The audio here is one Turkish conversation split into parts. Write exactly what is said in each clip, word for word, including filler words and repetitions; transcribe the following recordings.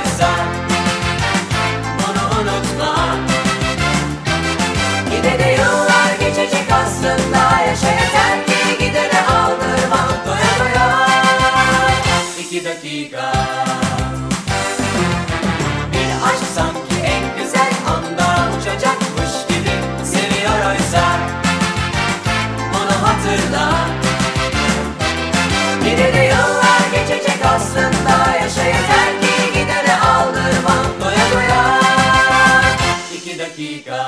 oysa bunu unutma. Yine de yıllar geçecek aslında, yaşa yeter ki gidene aldırma. Doya doya iki dakika. Bir aşk sanki en güzel anda uçacakmış gibi, seviyor oysa bunu hatırla. Yine de yıllar geçecek aslında, yaşa yeter ki gidene aldırma. Doya doya iki dakika.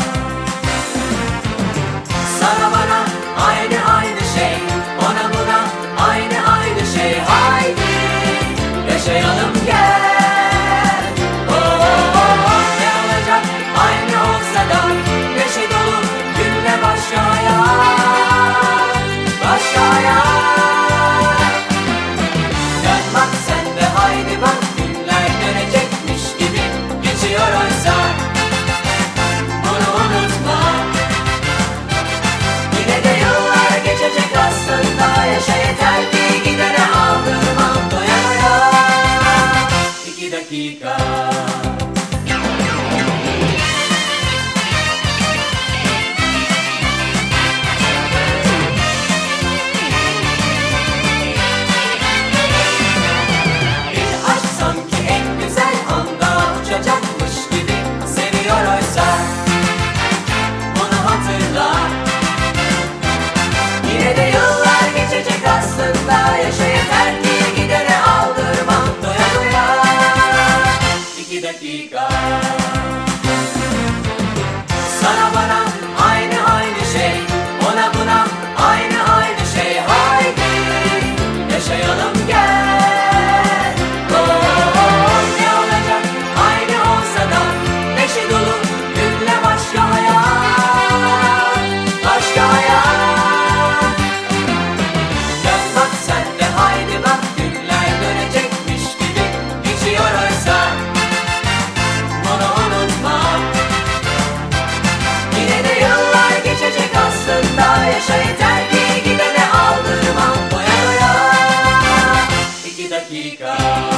Sana bana aynı aynı şey, ona buna aynı aynı şey. Haydi yaşayalım gel. Oh, oh, oh, oh. Ne olacak aynı olsa da, neşe dolu günle başka hayat, başka hayat. Dön bak sen de haydi bak, günler dönecekmiş gibi geçiyor oysa bunu unutma. Yine de yıllar geçecek aslında, yaşa yeter ki gidene aldırma. Doya doya iki dakika. Bir aşk sanki en güzel anda uçacakmış gibi, seviyor oysa bunu hatırla. Yine de yıllar geçecek aslında, yaşa yeter ki gidene aldırma. Doya doya iki dakika. Sana bana aynı aynı şey, ona buna aynı aynı şey. Haydi yaşayalım gel. Oh, oh, oh. Ne olacak aynı olsa da, neşe dolu günle başka hayat, başka hayat. Dön bak sen de haydi bak, günler dönecekmiş gibi geçiyor oysa bunu unutma. Yine de yıllar geçecek aslında, yaşa yeter ki gidene aldırma. Doya doya iki dakika.